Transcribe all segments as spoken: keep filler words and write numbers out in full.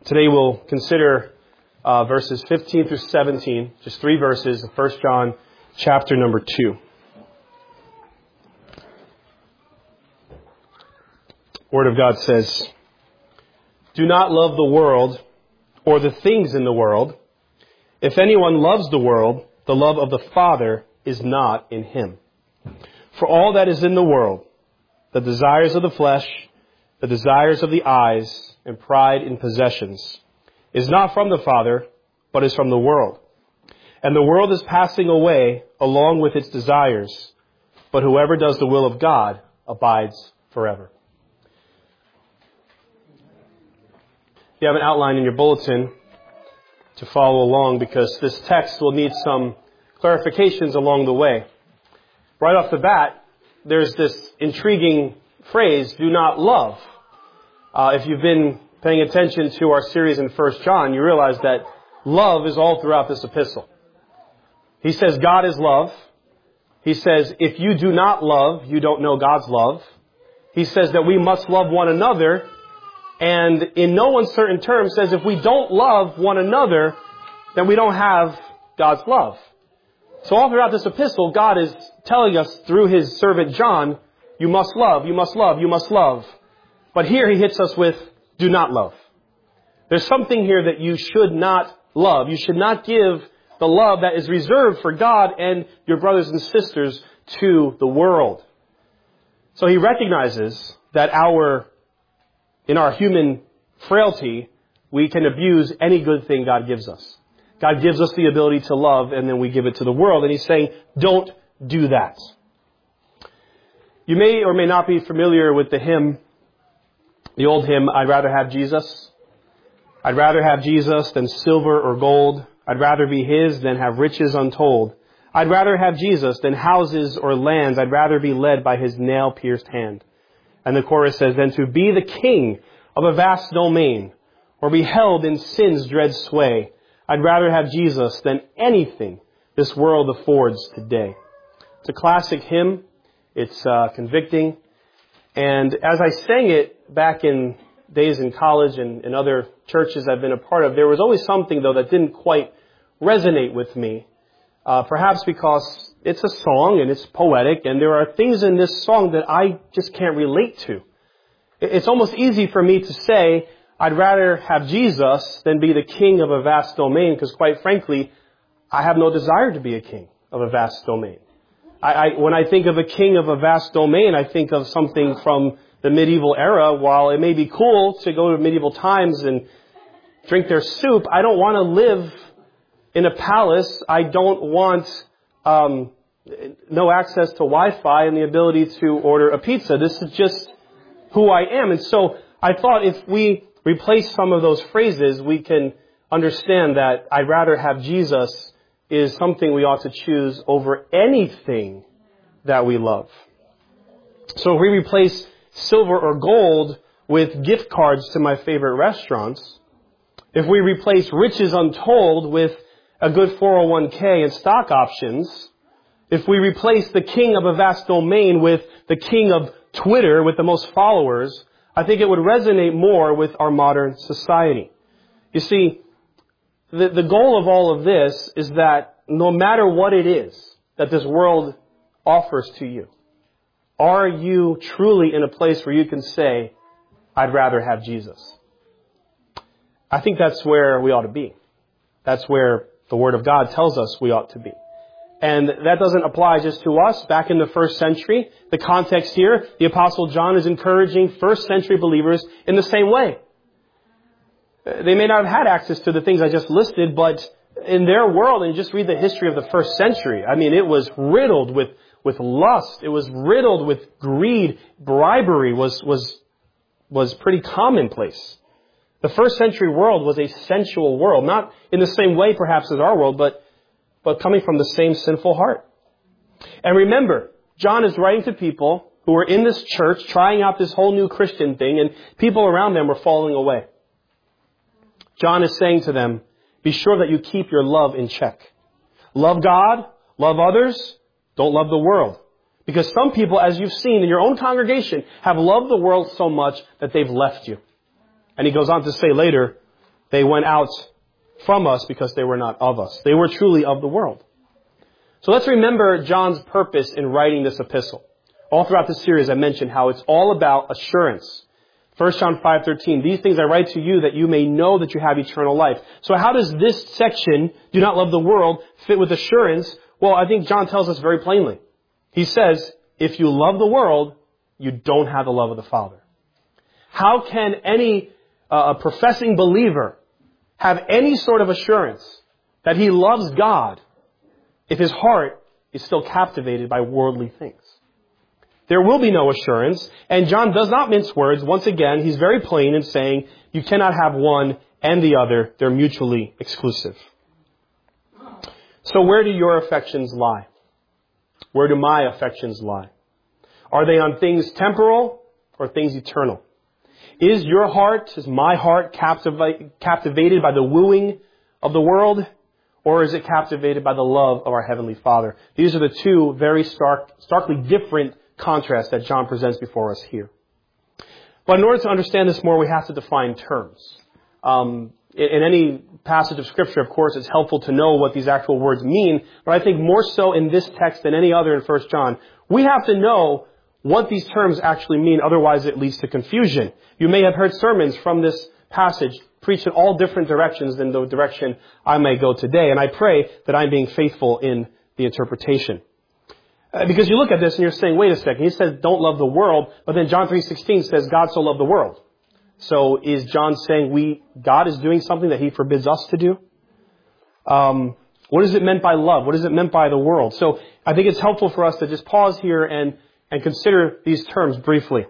Today we'll consider uh, verses fifteen through seventeen, just three verses of First John chapter number two. Word of God says, "Do not love the world or the things in the world. If anyone loves the world, the love of the Father is not in him. For all that is in the world, the desires of the flesh, the desires of the eyes, and pride in possessions, is not from the Father, but is from the world. And the world is passing away along with its desires, but whoever does the will of God abides forever." You have an outline in your bulletin to follow along because this text will need some clarifications along the way. Right off the bat, there's this intriguing phrase, "do not love." Uh, if you've been paying attention to our series in First John, you realize that love is all throughout this epistle. He says God is love. He says if you do not love, you don't know God's love. He says that we must love one another. And in no uncertain terms says if we don't love one another, then we don't have God's love. So all throughout this epistle, God is telling us through His servant John, you must love, you must love, you must love. But here He hits us with, do not love. There's something here that you should not love. You should not give the love that is reserved for God and your brothers and sisters to the world. So He recognizes that our In our human frailty, we can abuse any good thing God gives us. God gives us the ability to love, and then we give it to the world. And He's saying, don't do that. You may or may not be familiar with the hymn, the old hymn, "I'd rather have Jesus. I'd rather have Jesus than silver or gold. I'd rather be His than have riches untold. I'd rather have Jesus than houses or lands. I'd rather be led by His nail-pierced hand." And the chorus says, "Than to be the king of a vast domain, or be held in sin's dread sway. I'd rather have Jesus than anything this world affords today." It's a classic hymn. It's uh, convicting. And as I sang it back in days in college and in other churches I've been a part of, there was always something, though, that didn't quite resonate with me. Uh, perhaps because it's a song and it's poetic, and there are things in this song that I just can't relate to. It's almost easy for me to say, I'd rather have Jesus than be the king of a vast domain, because quite frankly, I have no desire to be a king of a vast domain. I, I, when I think of a king of a vast domain, I think of something from the medieval era. While it may be cool to go to medieval times and drink their soup, I don't want to live in a palace. I don't want um, no access to Wi-Fi and the ability to order a pizza. This is just who I am. And so I thought if we replace some of those phrases, we can understand that I'd rather have Jesus is something we ought to choose over anything that we love. So if we replace silver or gold with gift cards to my favorite restaurants, if we replace riches untold with a good four oh one k and stock options, if we replace the king of a vast domain with the king of Twitter with the most followers, I think it would resonate more with our modern society. You see, the, the goal of all of this is that no matter what it is that this world offers to you, are you truly in a place where you can say, I'd rather have Jesus? I think that's where we ought to be. That's where the Word of God tells us we ought to be. And that doesn't apply just to us. Back in the first century, the context here, the Apostle John is encouraging first century believers in the same way. They may not have had access to the things I just listed, but in their world, and just read the history of the first century, I mean, it was riddled with, with lust. It was riddled with greed. Bribery was, was, was pretty commonplace. The first century world was a sensual world, not in the same way perhaps as our world, but but coming from the same sinful heart. And remember, John is writing to people who were in this church trying out this whole new Christian thing, and people around them were falling away. John is saying to them, be sure that you keep your love in check. Love God, love others, don't love the world. Because some people, as you've seen in your own congregation, have loved the world so much that they've left you. And he goes on to say later, They went out from us because they were not of us. They were truly of the world. So let's remember John's purpose in writing this epistle. All throughout this series I mentioned how it's all about assurance. First John five thirteen, these things I write to you that you may know that you have eternal life. So how does this section, do not love the world, fit with assurance? Well, I think John tells us very plainly. He says, if you love the world, you don't have the love of the Father. How can any uh, professing believer have any sort of assurance that he loves God if his heart is still captivated by worldly things? There will be no assurance, and John does not mince words. Once again, he's very plain in saying you cannot have one and the other. They're mutually exclusive. So where do your affections lie? Where do my affections lie? Are they on things temporal or things eternal? Is your heart, is my heart captiva- captivated by the wooing of the world, or is it captivated by the love of our Heavenly Father? These are the two very stark, starkly different contrasts that John presents before us here. But in order to understand this more, we have to define terms. Um, in, in any passage of Scripture, of course, it's helpful to know what these actual words mean, but I think more so in this text than any other in First John, we have to know what these terms actually mean, otherwise it leads to confusion. You may have heard sermons from this passage preached in all different directions than the direction I may go today, and I pray that I'm being faithful in the interpretation. Uh, because you look at this and you're saying, wait a second, he says don't love the world, but then John three sixteen says God so loved the world. So is John saying we God is doing something that he forbids us to do? Um, what is it meant by love? What is it meant by the world? So I think it's helpful for us to just pause here and And consider these terms briefly.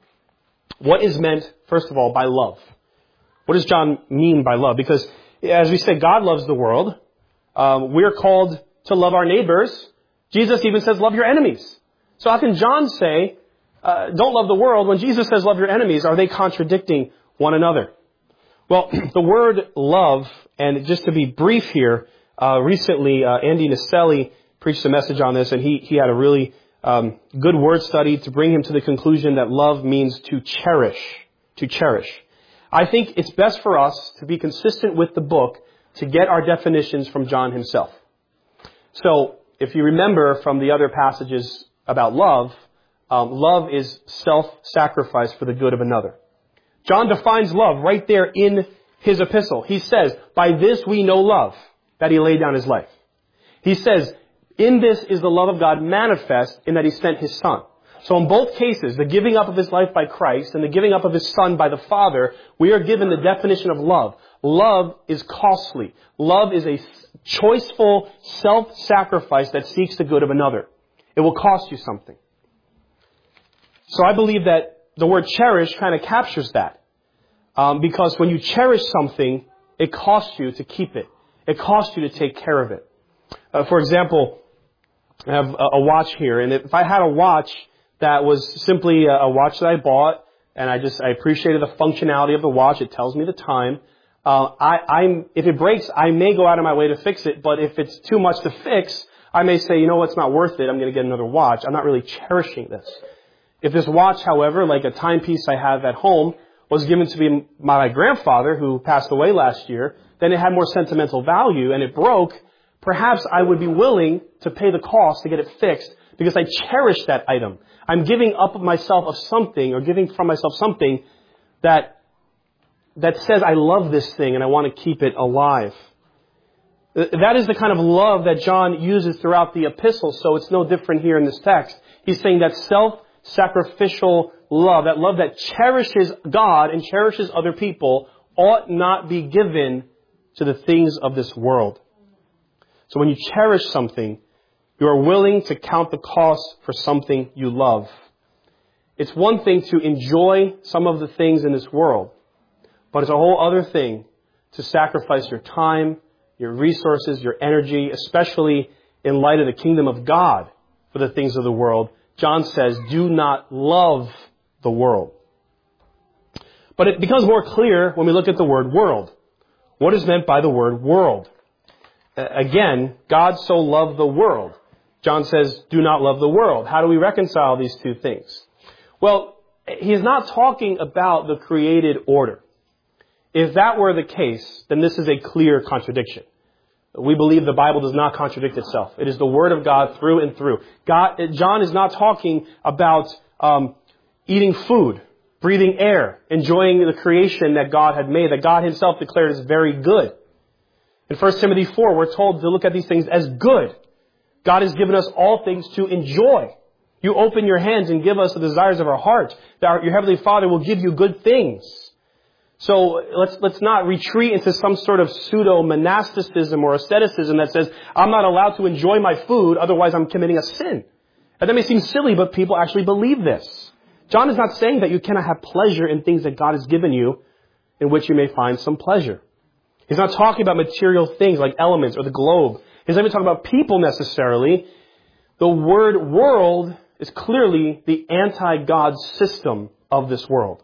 What is meant, first of all, by love? What does John mean by love? Because, as we say, God loves the world. Um, we're called to love our neighbors. Jesus even says, love your enemies. So how can John say, uh, don't love the world, when Jesus says, love your enemies? Are they contradicting one another? Well, the word love, and just to be brief here, uh, recently uh, Andy Naselli preached a message on this, and he, he had a really Um, good word study to bring him to the conclusion that love means to cherish, to cherish. I think it's best for us to be consistent with the book to get our definitions from John himself. So, if you remember from the other passages about love, um, love is self-sacrifice for the good of another. John defines love right there in his epistle. He says, by this we know love, that he laid down his life. He says, in this is the love of God manifest in that he sent his Son. So in both cases, the giving up of his life by Christ and the giving up of his Son by the Father, we are given the definition of love. Love is costly. Love is a choiceful self-sacrifice that seeks the good of another. It will cost you something. So I believe that the word cherish kind of captures that. Um, because when you cherish something, it costs you to keep it. It costs you to take care of it. Uh, for example, I have a, a watch here, and if I had a watch that was simply a, a watch that I bought, and I just I appreciated the functionality of the watch, it tells me the time. Uh, I, I'm if it breaks, I may go out of my way to fix it, but if it's too much to fix, I may say, you know what, it's not worth it. I'm going to get another watch. I'm not really cherishing this. If this watch, however, like a timepiece I have at home, was given to me by my grandfather, who passed away last year, then it had more sentimental value, and it broke. Perhaps I would be willing to pay the cost to get it fixed because I cherish that item. I'm giving up of myself of something or giving from myself something that that says I love this thing and I want to keep it alive. That is the kind of love that John uses throughout the epistle, so it's no different here in this text. He's saying that self-sacrificial love, that love that cherishes God and cherishes other people, ought not be given to the things of this world. So when you cherish something, you are willing to count the cost for something you love. It's one thing to enjoy some of the things in this world, but it's a whole other thing to sacrifice your time, your resources, your energy, especially in light of the kingdom of God for the things of the world. John says, do not love the world. But it becomes more clear when we look at the word world. What is meant by the word world? Again, God so loved the world. John says, do not love the world. How do we reconcile these two things? Well, he's not talking about the created order. If that were the case, then this is a clear contradiction. We believe the Bible does not contradict itself. It is the Word of God through and through. God, John is not talking about um, eating food, breathing air, enjoying the creation that God had made, that God himself declared is very good. In First Timothy four, we're told to look at these things as good. God has given us all things to enjoy. You open your hands and give us the desires of our heart, that our, your Heavenly Father will give you good things. So let's, let's not retreat into some sort of pseudo-monasticism or asceticism that says, I'm not allowed to enjoy my food, otherwise I'm committing a sin. And that may seem silly, but people actually believe this. John is not saying that you cannot have pleasure in things that God has given you, in which you may find some pleasure. He's not talking about material things like elements or the globe. He's not even talking about people necessarily. The word world is clearly the anti-God system of this world.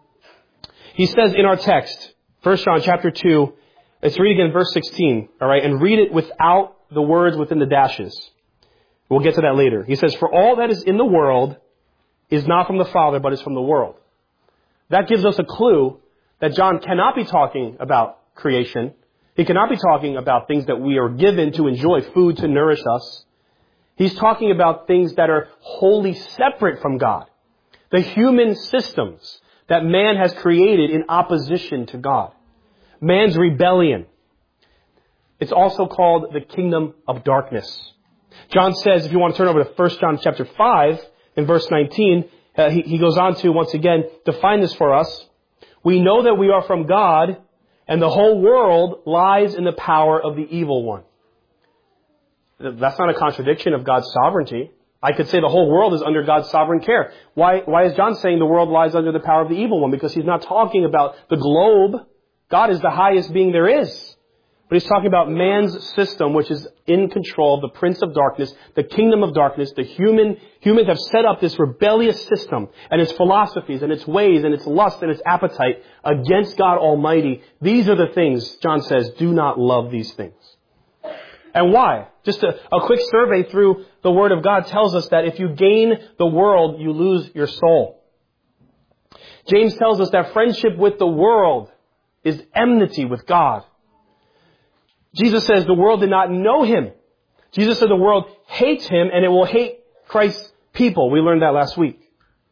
He says in our text, First John chapter two, let's read again verse sixteen, all right, and read it without the words within the dashes. We'll get to that later. He says, for all that is in the world is not from the Father, but is from the world. That gives us a clue that John cannot be talking about creation. He cannot be talking about things that we are given to enjoy, food to nourish us. He's talking about things that are wholly separate from God. The human systems that man has created in opposition to God. Man's rebellion. It's also called the kingdom of darkness. John says, if you want to turn over to First John chapter five, in verse nineteen, uh, he, he goes on to, once again, define this for us. We know that we are from God, and the whole world lies in the power of the evil one. That's not a contradiction of God's sovereignty. I could say the whole world is under God's sovereign care. Why, why is John saying the world lies under the power of the evil one? Because he's not talking about the globe. God is the highest being there is. But he's talking about man's system, which is in control of the prince of darkness, the kingdom of darkness. The human, humans have set up this rebellious system and its philosophies and its ways and its lust and its appetite against God Almighty. These are the things, John says, do not love these things. And why? Just a, a quick survey through the Word of God tells us that if you gain the world, you lose your soul. James tells us that friendship with the world is enmity with God. Jesus says the world did not know him. Jesus said the world hates him and it will hate Christ's people. We learned that last week.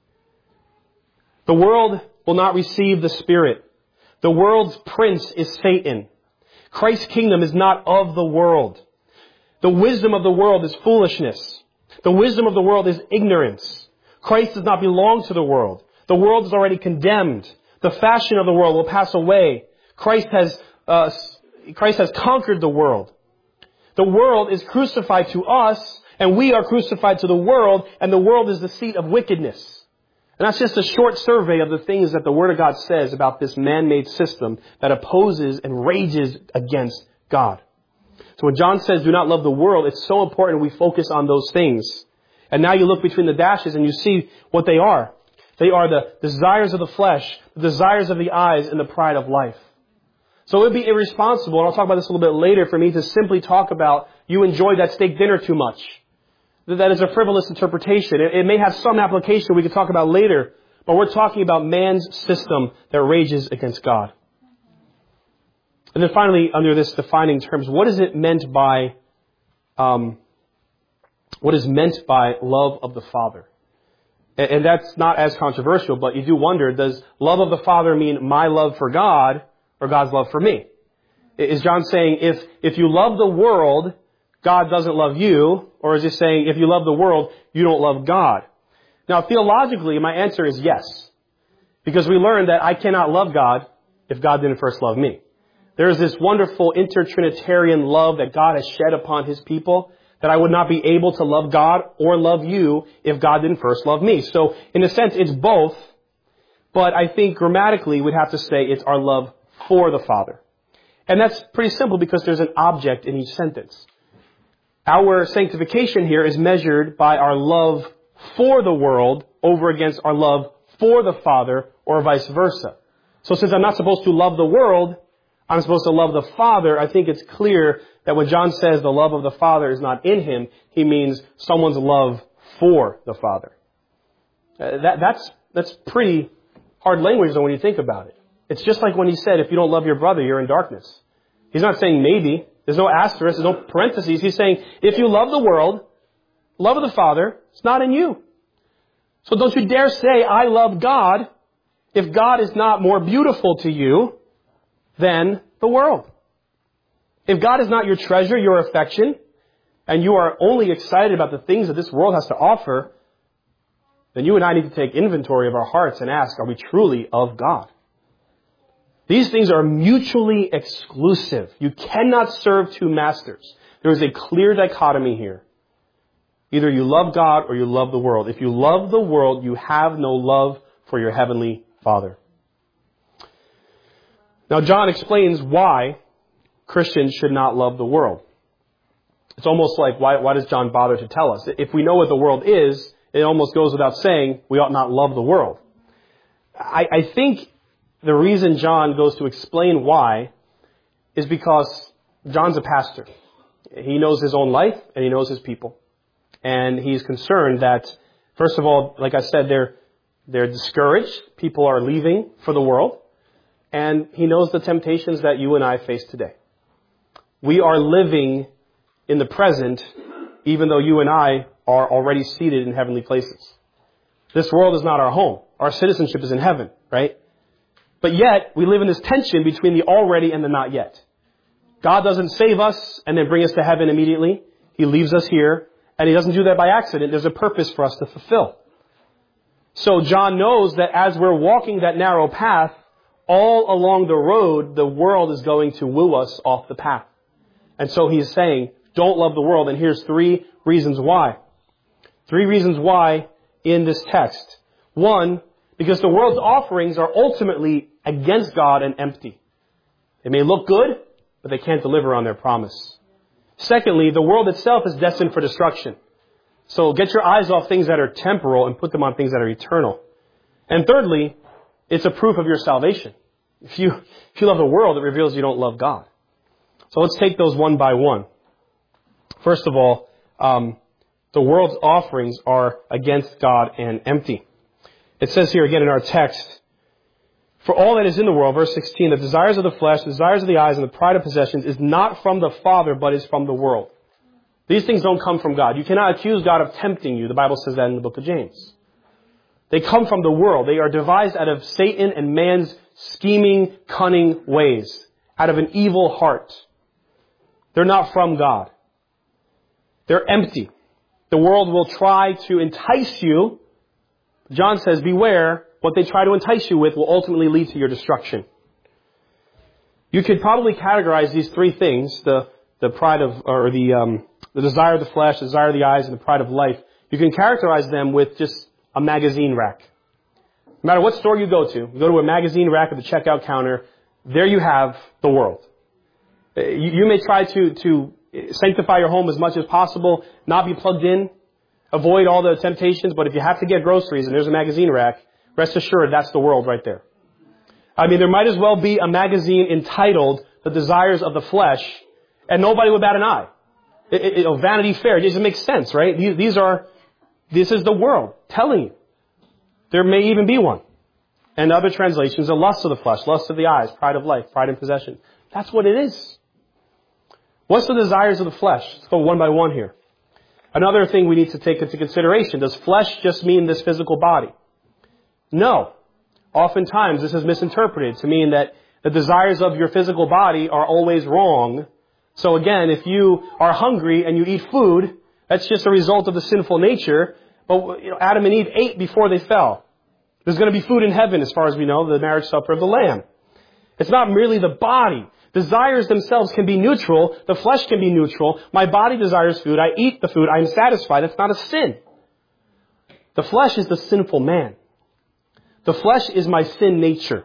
The world will not receive the Spirit. The world's prince is Satan. Christ's kingdom is not of the world. The wisdom of the world is foolishness. The wisdom of the world is ignorance. Christ does not belong to the world. The world is already condemned. The fashion of the world will pass away. Christ has, uh, Christ has conquered the world. The world is crucified to us, and we are crucified to the world, and the world is the seat of wickedness. And that's just a short survey of the things that the Word of God says about this man-made system that opposes and rages against God. So when John says, do not love the world, it's so important we focus on those things. And now you look between the dashes and you see what they are. They are the desires of the flesh, the desires of the eyes, and the pride of life. So it would be irresponsible, and I'll talk about this a little bit later, for me to simply talk about you enjoyed that steak dinner too much. That is a frivolous interpretation. It, it may have some application we could talk about later, but we're talking about man's system that rages against God. And then finally, under this defining terms, what is it meant by, um, what is meant by love of the Father? And, and that's not as controversial, but you do wonder, does love of the Father mean my love for God or God's love for me? Is John saying if, if you love the world, God doesn't love you? Or is he saying if you love the world, you don't love God? Now, theologically, my answer is yes. Because we learned that I cannot love God if God didn't first love me. There is this wonderful inter-Trinitarian love that God has shed upon His people that I would not be able to love God or love you if God didn't first love me. So, in a sense, it's both. But I think grammatically we'd have to say it's our love for the Father. And that's pretty simple because there's an object in each sentence. Our sanctification here is measured by our love for the world over against our love for the Father, or vice versa. So since I'm not supposed to love the world, I'm supposed to love the Father. I think it's clear that when John says the love of the Father is not in him, he means someone's love for the Father. Uh, that, that's, that's pretty hard language though when you think about it. It's just like when he said, if you don't love your brother, you're in darkness. He's not saying maybe. There's no asterisk. There's no parentheses. He's saying, if you love the world, love of the Father, it's not in you. So don't you dare say, I love God, if God is not more beautiful to you than the world. If God is not your treasure, your affection, and you are only excited about the things that this world has to offer, then you and I need to take inventory of our hearts and ask, are we truly of God? These things are mutually exclusive. You cannot serve two masters. There is a clear dichotomy here. Either you love God or you love the world. If you love the world, you have no love for your heavenly Father. Now, John explains why Christians should not love the world. It's almost like, why, why does John bother to tell us? If we know what the world is, it almost goes without saying we ought not love the world. I, I think the reason John goes to explain why is because John's a pastor. He knows his own life and he knows his people. And he's concerned that, first of all, like I said, they're, they're discouraged. People are leaving for the world. And he knows the temptations that you and I face today. We are living in the present, even though you and I are already seated in heavenly places. This world is not our home. Our citizenship is in heaven, right? But yet, we live in this tension between the already and the not yet. God doesn't save us and then bring us to heaven immediately. He leaves us here, and He doesn't do that by accident. There's a purpose for us to fulfill. So John knows that as we're walking that narrow path, all along the road, the world is going to woo us off the path. And so he's saying, don't love the world. And here's three reasons why. Three reasons why in this text. One, because the world's offerings are ultimately against God and empty. They may look good, but they can't deliver on their promise. Secondly, the world itself is destined for destruction. So get your eyes off things that are temporal and put them on things that are eternal. And thirdly, it's a proof of your salvation. If you, if you love the world, it reveals you don't love God. So let's take those one by one. First of all, um, the world's offerings are against God and empty. It says here again in our text, for all that is in the world, verse sixteen, the desires of the flesh, the desires of the eyes, and the pride of possessions is not from the Father, but is from the world. These things don't come from God. You cannot accuse God of tempting you. The Bible says that in the book of James. They come from the world. They are devised out of Satan and man's scheming, cunning ways, out of an evil heart. They're not from God. They're empty. The world will try to entice you. John says, beware, what they try to entice you with will ultimately lead to your destruction. You could probably categorize these three things, the, the pride of, or the, um, the desire of the flesh, the desire of the eyes, and the pride of life. You can characterize them with just a magazine rack. No matter what store you go to, you go to a magazine rack at the checkout counter, there you have the world. You, you may try to, to sanctify your home as much as possible, not be plugged in, avoid all the temptations, but if you have to get groceries and there's a magazine rack, rest assured that's the world right there. I mean, there might as well be a magazine entitled The Desires of the Flesh, and nobody would bat an eye. It, it, it, Vanity Fair, it doesn't make sense, right? These, these are, this is the world telling you. There may even be one. And other translations, the lust of the flesh, lust of the eyes, pride of life, pride in possession. That's what it is. What's the desires of the flesh? Let's go one by one here. Another thing we need to take into consideration, does flesh just mean this physical body? No. Oftentimes this is misinterpreted to mean that the desires of your physical body are always wrong. So again, if you are hungry and you eat food, that's just a result of the sinful nature. But you know, Adam and Eve ate before they fell. There's going to be food in heaven as far as we know, the marriage supper of the Lamb. It's not merely the body. Desires themselves can be neutral. The flesh can be neutral. My body desires food. I eat the food. I am satisfied. That's not a sin. The flesh is the sinful man. The flesh is my sin nature.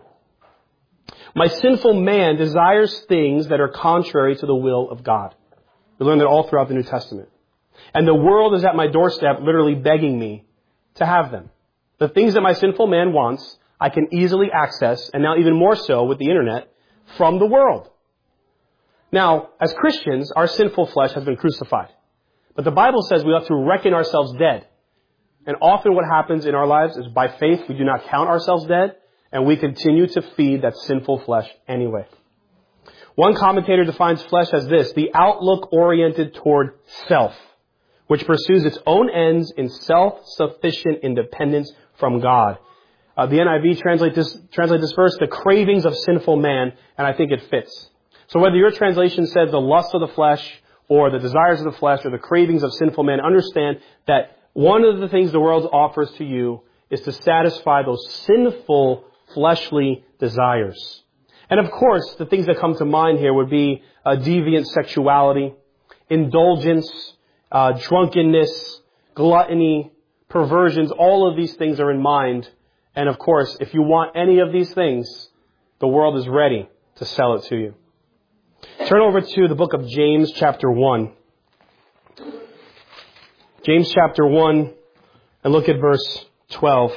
My sinful man desires things that are contrary to the will of God. We learn that all throughout the New Testament. And the world is at my doorstep literally begging me to have them. The things that my sinful man wants, I can easily access, and now even more so with the internet, from the world. Now, as Christians, our sinful flesh has been crucified. But the Bible says we have to reckon ourselves dead. And often what happens in our lives is by faith we do not count ourselves dead. and we continue to feed that sinful flesh anyway. One commentator defines flesh as this: the outlook oriented toward self, which pursues its own ends in self-sufficient independence from God. Uh, the N I V translate this, translate this verse, the cravings of sinful man, and I think it fits. So whether your translation says the lust of the flesh, or the desires of the flesh, or the cravings of sinful man, understand that one of the things the world offers to you is to satisfy those sinful fleshly desires. And of course, the things that come to mind here would be uh, deviant sexuality, indulgence, uh, drunkenness, gluttony, perversions. All of these things are in mind. And of course, if you want any of these things, the world is ready to sell it to you. Turn over to the book of James chapter one. James chapter one, and look at verse twelve.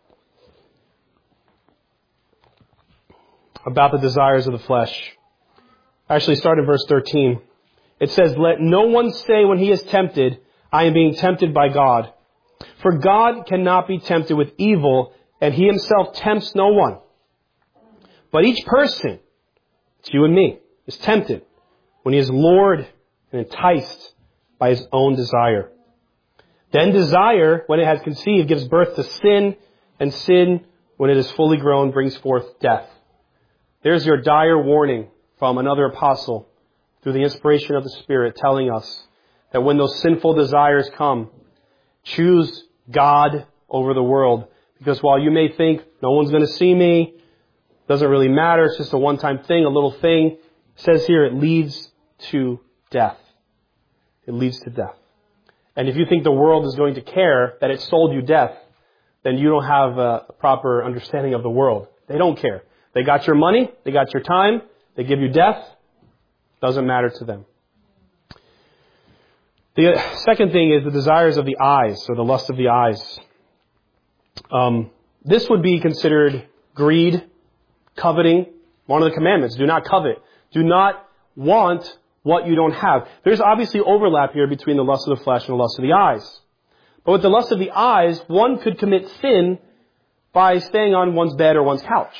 About the desires of the flesh. Actually, start in verse thirteen. It says, "Let no one say when he is tempted, I am being tempted by God. For God cannot be tempted with evil, and he himself tempts no one. But each person," it's you and me, "is tempted when he is lured and enticed by his own desire. Then desire, when it has conceived, gives birth to sin, and sin, when it is fully grown, brings forth death." There's your dire warning from another apostle through the inspiration of the Spirit, telling us that when those sinful desires come, choose God over the world. Because while you may think, no one's going to see me, doesn't really matter, it's just a one-time thing, a little thing, it says here it leads to death. It leads to death. And if you think the world is going to care that it sold you death, then you don't have a proper understanding of the world. They don't care. They got your money, they got your time, they give you death, doesn't matter to them. The second thing is the desires of the eyes, or the lust of the eyes. Um, this would be considered greed, coveting, one of the commandments. Do not covet. Do not want what you don't have. There's obviously overlap here between the lust of the flesh and the lust of the eyes. But with the lust of the eyes, one could commit sin by staying on one's bed or one's couch.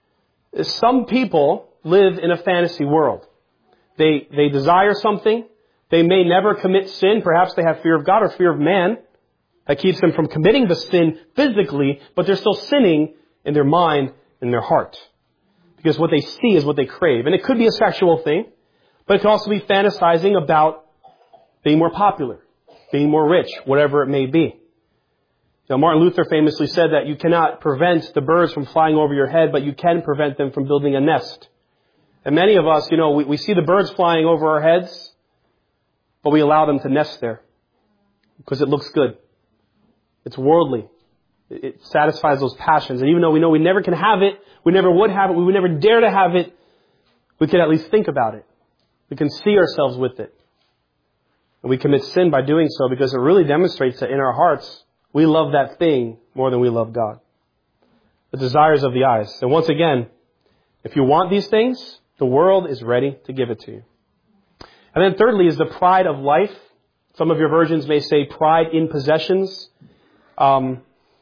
Some people live in a fantasy world. They, they desire something. They may never commit sin. Perhaps they have fear of God or fear of man that keeps them from committing the sin physically, but they're still sinning in their mind and their heart. Because what they see is what they crave. And it could be a sexual thing, but it could also be fantasizing about being more popular, being more rich, whatever it may be. Now, Martin Luther famously said that you cannot prevent the birds from flying over your head, but you can prevent them from building a nest. And many of us, you know, we, we see the birds flying over our heads, but we allow them to nest there because it looks good. It's worldly. It, it satisfies those passions. And even though we know we never can have it, we never would have it, we would never dare to have it, we can at least think about it. We can see ourselves with it. And we commit sin by doing so because it really demonstrates that in our hearts, we love that thing more than we love God. The desires of the eyes. And once again, if you want these things, the world is ready to give it to you. And then thirdly is the pride of life. Some of your versions may say pride in possessions. Um,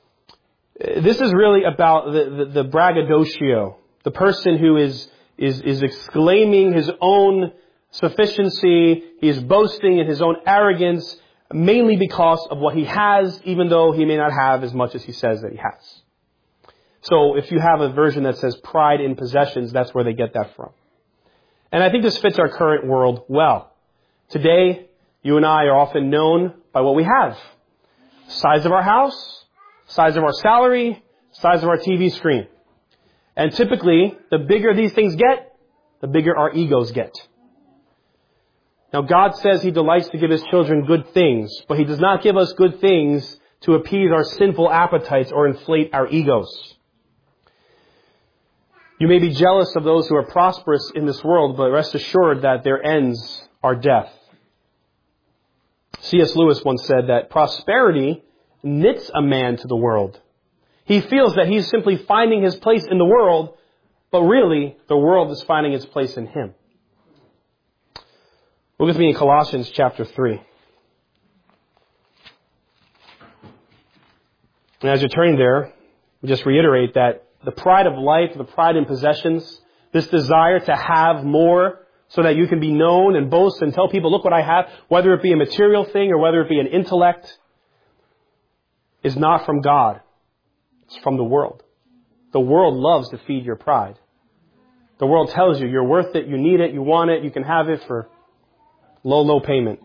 this is really about the, the, the braggadocio, the person who is, is, is exclaiming his own sufficiency. He is boasting in his own arrogance, mainly because of what he has, even though he may not have as much as he says that he has. So if you have a version that says pride in possessions, that's where they get that from. And I think this fits our current world well. Today, you and I are often known by what we have. Size of our house, size of our salary, size of our T V screen. And typically, the bigger these things get, the bigger our egos get. Now, God says He delights to give His children good things, but He does not give us good things to appease our sinful appetites or inflate our egos. You may be jealous of those who are prosperous in this world, but rest assured that their ends are death. C S Lewis once said that prosperity knits a man to the world. He feels that he's simply finding his place in the world, but really, the world is finding its place in him. Look with me in Colossians chapter three. And as you're turning there, just reiterate that the pride of life, the pride in possessions, this desire to have more so that you can be known and boast and tell people, look what I have, whether it be a material thing or whether it be an intellect, is not from God. It's from the world. The world loves to feed your pride. The world tells you you're worth it, you need it, you want it, you can have it for low, low payment.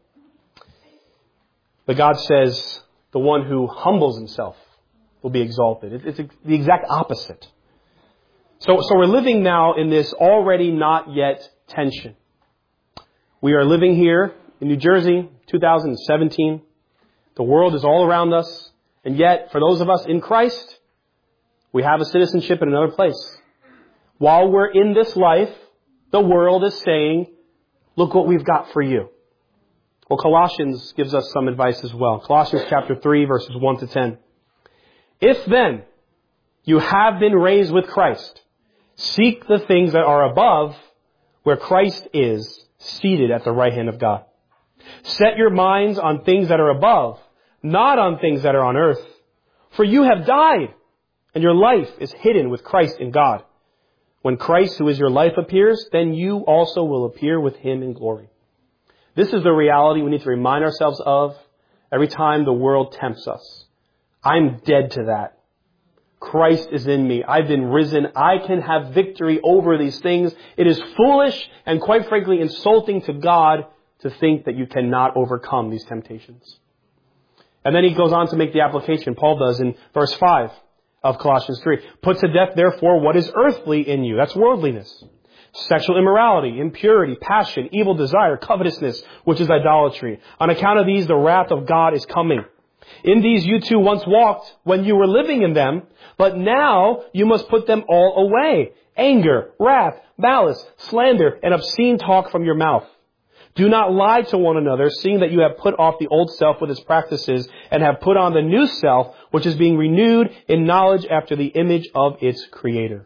But God says the one who humbles himself will be exalted. It's the exact opposite. So, so we're living now in this already not yet tension. We are living here in New Jersey, two thousand seventeen. The world is all around us. And yet, for those of us in Christ, we have a citizenship in another place. While we're in this life, the world is saying, look what we've got for you. Well, Colossians gives us some advice as well. Colossians chapter three, verses one to ten. If then you have been raised with Christ, seek the things that are above, where Christ is, seated at the right hand of God. Set your minds on things that are above, not on things that are on earth. For you have died, and your life is hidden with Christ in God. When Christ, who is your life, appears, then you also will appear with him in glory. This is the reality we need to remind ourselves of every time the world tempts us. I'm dead to that. Christ is in me. I've been risen. I can have victory over these things. It is foolish and quite frankly insulting to God to think that you cannot overcome these temptations. And then he goes on to make the application. Paul does in verse five of Colossians three. Put to death, therefore, what is earthly in you. That's worldliness. Sexual immorality, impurity, passion, evil desire, covetousness, which is idolatry. On account of these, the wrath of God is coming. In these you too once walked when you were living in them, but now you must put them all away. Anger, wrath, malice, slander, and obscene talk from your mouth. Do not lie to one another, seeing that you have put off the old self with its practices and have put on the new self, which is being renewed in knowledge after the image of its Creator.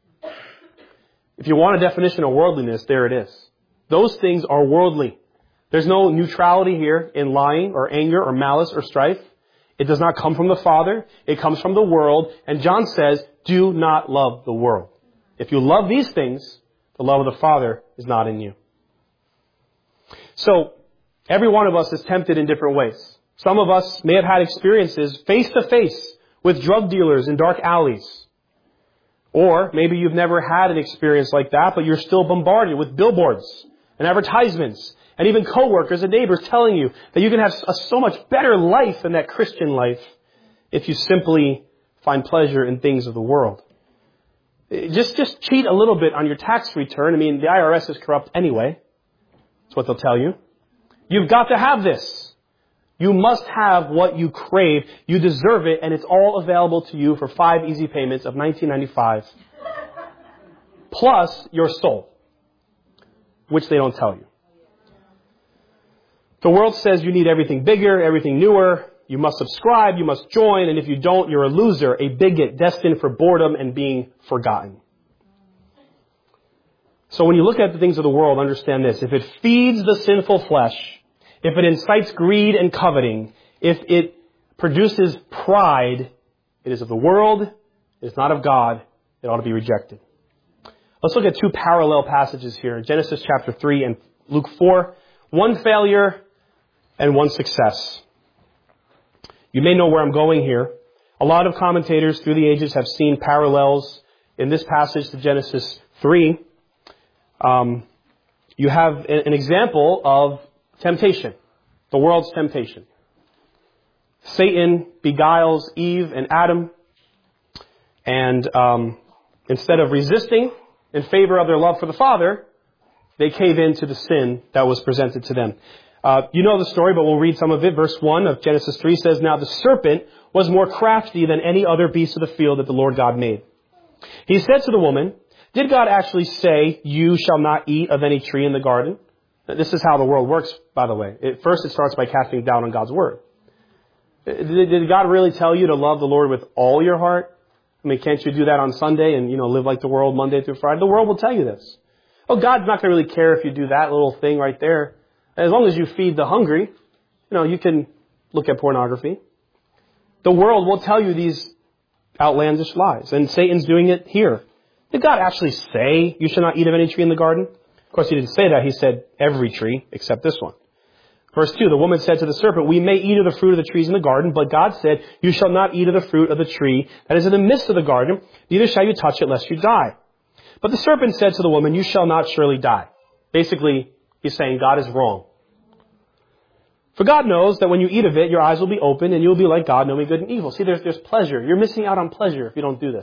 If you want a definition of worldliness, there it is. Those things are worldly. There's no neutrality here in lying or anger or malice or strife. It does not come from the Father. It comes from the world. And John says, do not love the world. If you love these things, the love of the Father is not in you. So, every one of us is tempted in different ways. Some of us may have had experiences face to face with drug dealers in dark alleys. Or maybe you've never had an experience like that, but you're still bombarded with billboards and advertisements and even coworkers and neighbors telling you that you can have a so much better life than that Christian life if you simply find pleasure in things of the world. Just, just cheat a little bit on your tax return. I mean, the I R S is corrupt anyway. That's what they'll tell you. You've got to have this. You must have what you crave. You deserve it, and it's all available to you for five easy payments of nineteen ninety-five dollars plus your soul, which they don't tell you. The world says you need everything bigger, everything newer. You must subscribe, you must join, and if you don't, you're a loser, a bigot, destined for boredom and being forgotten. So when you look at the things of the world, understand this. If it feeds the sinful flesh, if it incites greed and coveting, if it produces pride, it is of the world, it is not of God, it ought to be rejected. Let's look at two parallel passages here, Genesis chapter three and Luke four. One failure and one success. You may know where I'm going here. A lot of commentators through the ages have seen parallels in this passage to Genesis three. Um, you have an example of temptation, the world's temptation. Satan beguiles Eve and Adam, and um, instead of resisting in favor of their love for the Father, they cave into the sin that was presented to them. Uh, you know the story, but we'll read some of it. Verse one of Genesis three says, Now the serpent was more crafty than any other beast of the field that the Lord God made. He said to the woman, Did God actually say, you shall not eat of any tree in the garden? This is how the world works, by the way. At first, it starts by casting doubt on God's word. Did God really tell you to love the Lord with all your heart? I mean, can't you do that on Sunday and, you know, live like the world Monday through Friday? The world will tell you this. Oh, God's not going to really care if you do that little thing right there. As long as you feed the hungry, you know, you can look at pornography. The world will tell you these outlandish lies. And Satan's doing it here. Did God actually say you should not eat of any tree in the garden? Of course, he didn't say that. He said every tree except this one. Verse two, the woman said to the serpent, we may eat of the fruit of the trees in the garden, but God said, you shall not eat of the fruit of the tree that is in the midst of the garden, neither shall you touch it lest you die. But the serpent said to the woman, you shall not surely die. Basically, he's saying God is wrong. For God knows that when you eat of it, your eyes will be open and you will be like God, knowing good and evil. See, there's, there's pleasure. You're missing out on pleasure if you don't do this.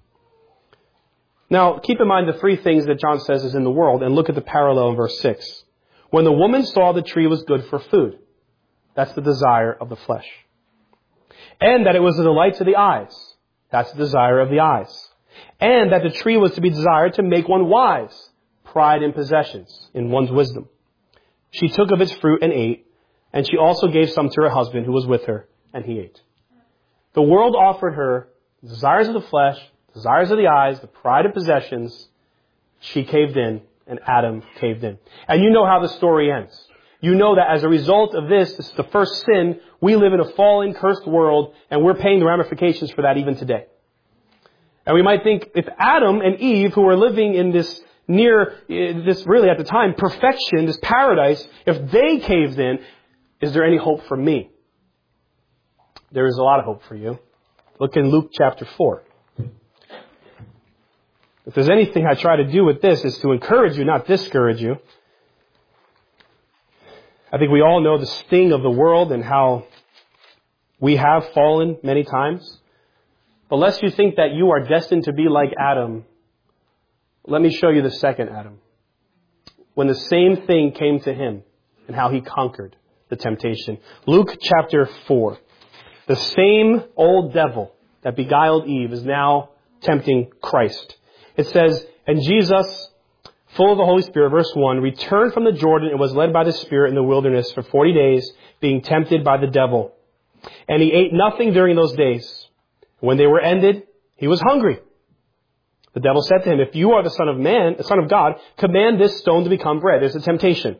Now, keep in mind the three things that John says is in the world, and look at the parallel in verse six. When the woman saw the tree was good for food, that's the desire of the flesh. And that it was a delight to the eyes, that's the desire of the eyes. And that the tree was to be desired to make one wise, pride in possessions, in one's wisdom. She took of its fruit and ate, and she also gave some to her husband who was with her, and he ate. The world offered her desires of the flesh, desires of the eyes, the pride of possessions. She caved in, and Adam caved in. And you know how the story ends. You know that as a result of this, this is the first sin, we live in a fallen, cursed world, and we're paying the ramifications for that even today. And we might think, if Adam and Eve, who were living in this near, this really at the time, perfection, this paradise, if they caved in, is there any hope for me? There is a lot of hope for you. Look in Luke chapter four. If there's anything I try to do with this, is to encourage you, not discourage you. I think we all know the sting of the world and how we have fallen many times. But lest you think that you are destined to be like Adam, let me show you the second Adam. When the same thing came to him and how he conquered the temptation. Luke chapter four. The same old devil that beguiled Eve is now tempting Christ. It says, and Jesus, full of the Holy Spirit, verse one, returned from the Jordan and was led by the Spirit in the wilderness for forty days, being tempted by the devil. And he ate nothing during those days. When they were ended, he was hungry. The devil said to him, if you are the Son of Man, the Son of God, command this stone to become bread. There's a temptation.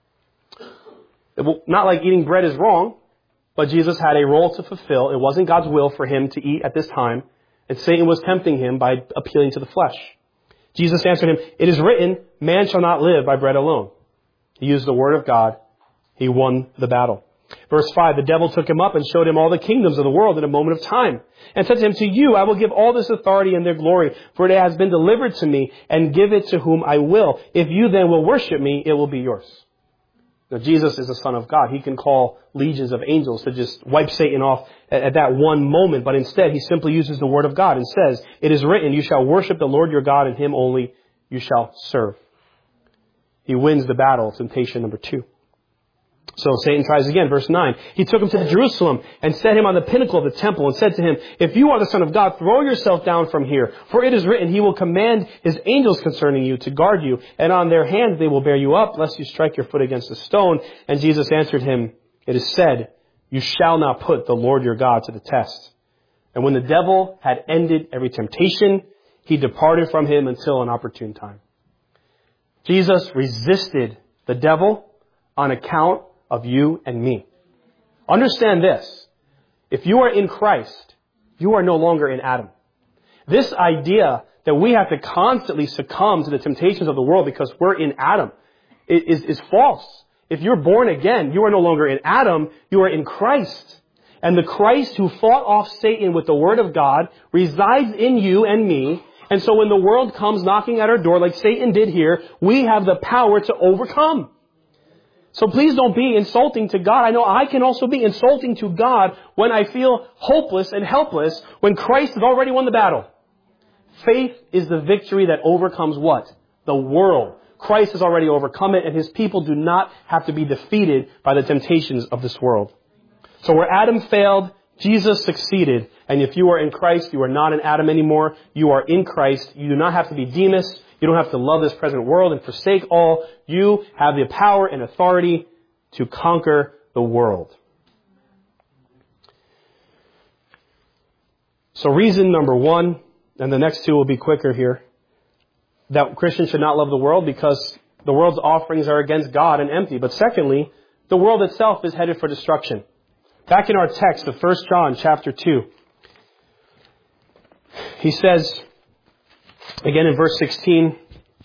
It will, not like eating bread is wrong, but Jesus had a role to fulfill. It wasn't God's will for him to eat at this time. And Satan was tempting him by appealing to the flesh. Jesus answered him, it is written, man shall not live by bread alone. He used the word of God. He won the battle. Verse five, the devil took him up and showed him all the kingdoms of the world in a moment of time. And said to him, to you I will give all this authority and their glory, for it has been delivered to me, and give it to whom I will. If you then will worship me, it will be yours. Now, Jesus is the Son of God. He can call legions of angels to just wipe Satan off at, at that one moment. But instead, he simply uses the word of God and says, it is written, you shall worship the Lord your God, and him only you shall serve. He wins the battle, temptation number two. So Satan tries again, verse nine. He took him to Jerusalem and set him on the pinnacle of the temple and said to him, if you are the Son of God, throw yourself down from here. For it is written, he will command his angels concerning you to guard you, and on their hands they will bear you up, lest you strike your foot against a stone. And Jesus answered him, it is said, you shall not put the Lord your God to the test. And when the devil had ended every temptation, he departed from him until an opportune time. Jesus resisted the devil on account of you and me. Understand this. If you are in Christ, you are no longer in Adam. This idea that we have to constantly succumb to the temptations of the world because we're in Adam is, is false. If you're born again, you are no longer in Adam, you are in Christ. And the Christ who fought off Satan with the Word of God resides in you and me. And so when the world comes knocking at our door like Satan did here, we have the power to overcome. So please don't be insulting to God. I know I can also be insulting to God when I feel hopeless and helpless when Christ has already won the battle. Faith is the victory that overcomes what? The world. Christ has already overcome it, and his people do not have to be defeated by the temptations of this world. So where Adam failed, Jesus succeeded. And if you are in Christ, you are not in Adam anymore. You are in Christ. You do not have to be Demas. You don't have to love this present world and forsake all. You have the power and authority to conquer the world. So reason number one, and the next two will be quicker here, that Christians should not love the world because the world's offerings are against God and empty. But secondly, the world itself is headed for destruction. Back in our text of First John chapter two, He says, again in verse sixteen,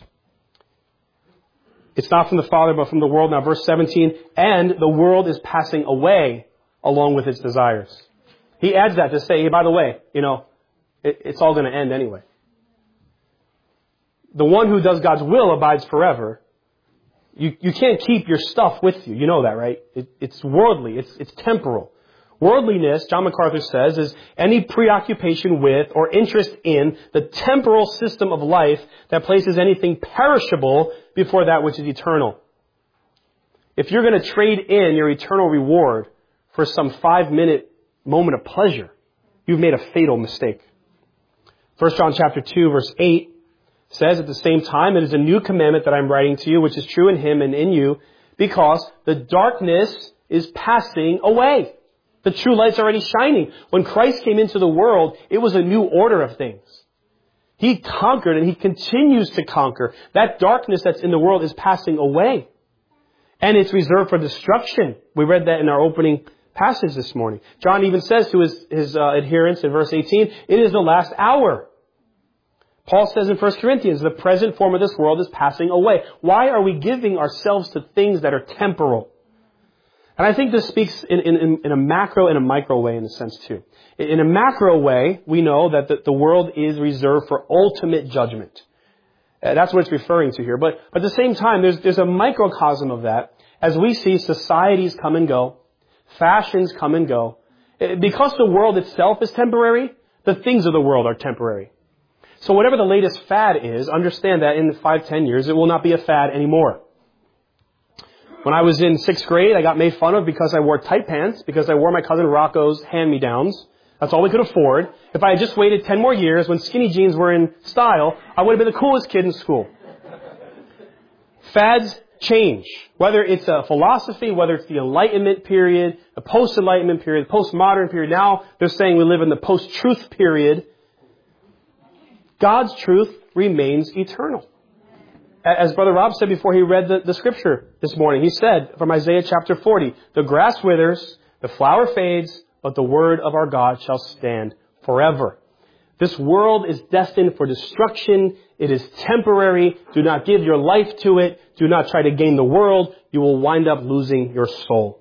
it's not from the Father, but from the world. Now, verse seventeen, and the world is passing away along with its desires. He adds that to say, hey, by the way, you know, it, it's all going to end anyway. The one who does God's will abides forever. You, you can't keep your stuff with you. You know that, right? It, it's worldly. It's, it's temporal. Worldliness, John MacArthur says, is any preoccupation with or interest in the temporal system of life that places anything perishable before that which is eternal. If you're going to trade in your eternal reward for some five-minute moment of pleasure, you've made a fatal mistake. First John chapter two, verse eight says, at the same time, it is a new commandment that I'm writing to you, which is true in him and in you, because the darkness is passing away. The true light's already shining. When Christ came into the world, it was a new order of things. He conquered and he continues to conquer. That darkness that's in the world is passing away. And it's reserved for destruction. We read that in our opening passage this morning. John even says to his, his uh, adherents in verse eighteen, it is the last hour. Paul says in First Corinthians, the present form of this world is passing away. Why are we giving ourselves to things that are temporal? And I think this speaks in, in, in a macro and a micro way in a sense too. In a macro way, we know that the, the world is reserved for ultimate judgment. Uh, that's what it's referring to here. But, but at the same time, there's, there's a microcosm of that as we see societies come and go, fashions come and go. Because the world itself is temporary, the things of the world are temporary. So whatever the latest fad is, understand that in five, ten years, it will not be a fad anymore. When I was in sixth grade, I got made fun of because I wore tight pants, because I wore my cousin Rocco's hand-me-downs. That's all we could afford. If I had just waited ten more years when skinny jeans were in style, I would have been the coolest kid in school. Fads change. Whether it's a philosophy, whether it's the Enlightenment period, the post-Enlightenment period, the post-modern period. Now they're saying we live in the post-truth period. God's truth remains eternal. As Brother Rob said before he read the, the scripture this morning, he said from Isaiah chapter forty, the grass withers, the flower fades, but the word of our God shall stand forever. This world is destined for destruction. It is temporary. Do not give your life to it. Do not try to gain the world. You will wind up losing your soul.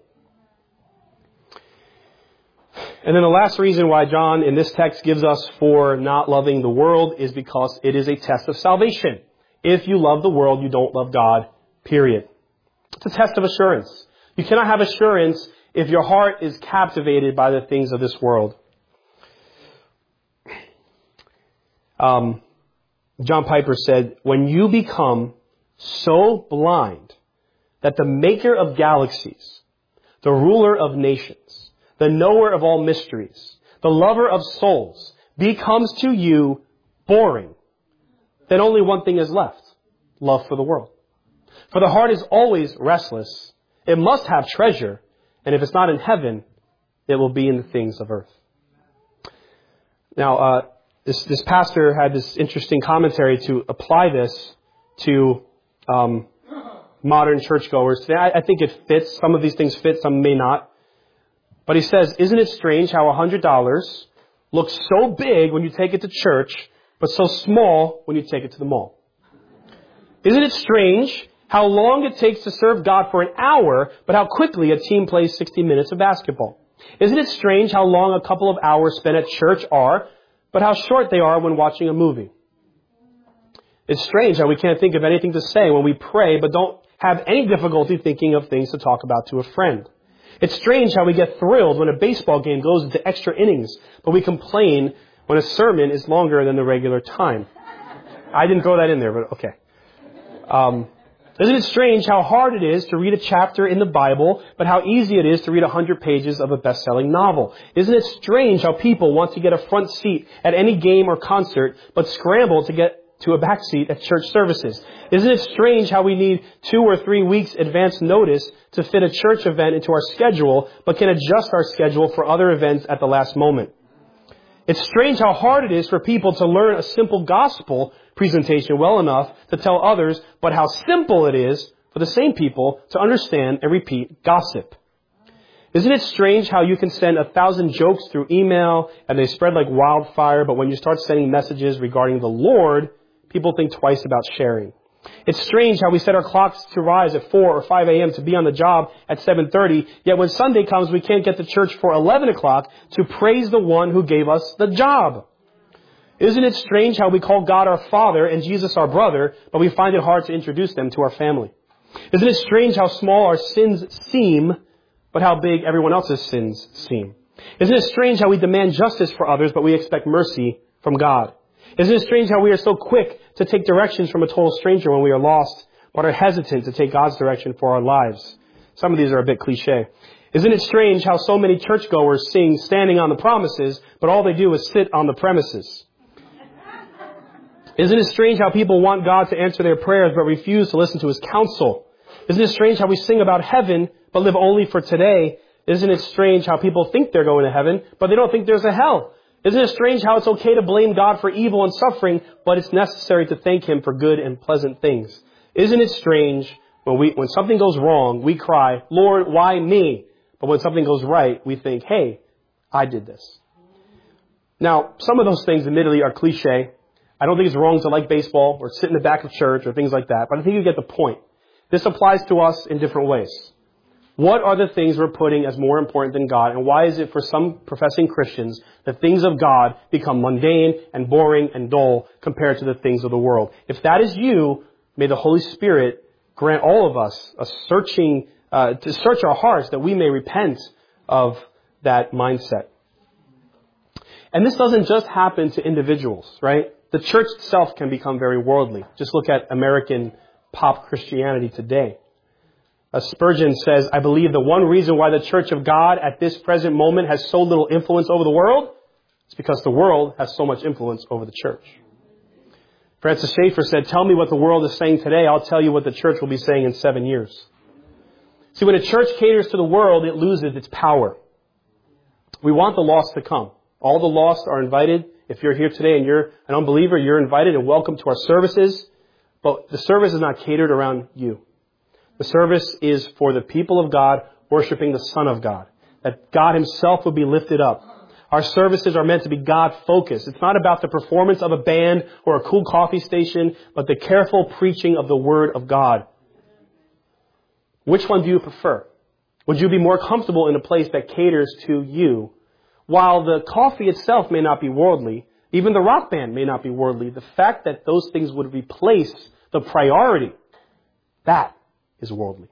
And then the last reason why John in this text gives us for not loving the world is because it is a test of salvation. If you love the world, you don't love God, period. It's a test of assurance. You cannot have assurance if your heart is captivated by the things of this world. Um, John Piper said, when you become so blind that the maker of galaxies, the ruler of nations, the knower of all mysteries, the lover of souls, becomes to you boring, then only one thing is left, love for the world. For the heart is always restless. It must have treasure, and if it's not in heaven, it will be in the things of earth. Now, uh, this, this pastor had this interesting commentary to apply this to um, modern churchgoers today. I, I think it fits. Some of these things fit, some may not. But he says, isn't it strange how one hundred dollars looks so big when you take it to church, but so small when you take it to the mall? Isn't it strange how long it takes to serve God for an hour, but how quickly a team plays sixty minutes of basketball? Isn't it strange how long a couple of hours spent at church are, but how short they are when watching a movie? It's strange how we can't think of anything to say when we pray, but don't have any difficulty thinking of things to talk about to a friend. It's strange how we get thrilled when a baseball game goes into extra innings, but we complain when a sermon is longer than the regular time. I didn't throw that in there, but okay. Um, isn't it strange how hard it is to read a chapter in the Bible, but how easy it is to read one hundred pages of a best-selling novel? Isn't it strange how people want to get a front seat at any game or concert, but scramble to get to a back seat at church services? Isn't it strange how we need two or three weeks advance notice to fit a church event into our schedule, but can adjust our schedule for other events at the last moment? It's strange how hard it is for people to learn a simple gospel presentation well enough to tell others, but how simple it is for the same people to understand and repeat gossip. Isn't it strange how you can send a thousand jokes through email and they spread like wildfire, but when you start sending messages regarding the Lord, people think twice about sharing? It's strange how we set our clocks to rise at four or five a.m. to be on the job at seven thirty, yet when Sunday comes, we can't get to church for eleven o'clock to praise the one who gave us the job. Isn't it strange how we call God our Father and Jesus our brother, but we find it hard to introduce them to our family? Isn't it strange how small our sins seem, but how big everyone else's sins seem? Isn't it strange how we demand justice for others, but we expect mercy from God? Isn't it strange how we are so quick to take directions from a total stranger when we are lost, but are hesitant to take God's direction for our lives? Some of these are a bit cliche. Isn't it strange how so many churchgoers sing standing on the promises, but all they do is sit on the premises? Isn't it strange how people want God to answer their prayers, but refuse to listen to His counsel? Isn't it strange how we sing about heaven, but live only for today? Isn't it strange how people think they're going to heaven, but they don't think there's a hell? Isn't it strange how it's okay to blame God for evil and suffering, but it's necessary to thank Him for good and pleasant things? Isn't it strange when we, when something goes wrong, we cry, Lord, why me? But when something goes right, we think, hey, I did this. Now, some of those things admittedly are cliche. I don't think it's wrong to like baseball or sit in the back of church or things like that, but I think you get the point. This applies to us in different ways. What are the things we're putting as more important than God? And why is it for some professing Christians the things of God become mundane and boring and dull compared to the things of the world? If that is you, may the Holy Spirit grant all of us a searching, uh, to search our hearts that we may repent of that mindset. And this doesn't just happen to individuals, right? The church itself can become very worldly. Just look at American pop Christianity today. Uh, Spurgeon says, I believe the one reason why the Church of God at this present moment has so little influence over the world is because the world has so much influence over the church. Francis Schaeffer said, tell me what the world is saying today, I'll tell you what the church will be saying in seven years. See, when a church caters to the world, it loses its power. We want the lost to come. All the lost are invited. If you're here today and you're an unbeliever, you're invited and welcome to our services. But the service is not catered around you. The service is for the people of God worshiping the Son of God. That God Himself will be lifted up. Our services are meant to be God-focused. It's not about the performance of a band or a cool coffee station, but the careful preaching of the Word of God. Which one do you prefer? Would you be more comfortable in a place that caters to you? While the coffee itself may not be worldly, even the rock band may not be worldly, the fact that those things would replace the priority, that is worldly.